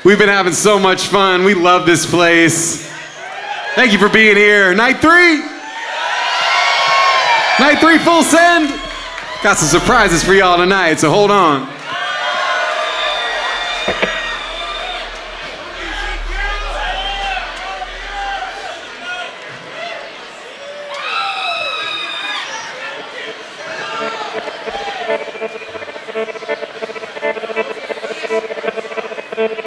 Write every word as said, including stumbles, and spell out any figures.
We've been having so much fun. We love this place. Thank you for being here. Night three. Night three, full send. Got some surprises for y'all tonight, so hold on.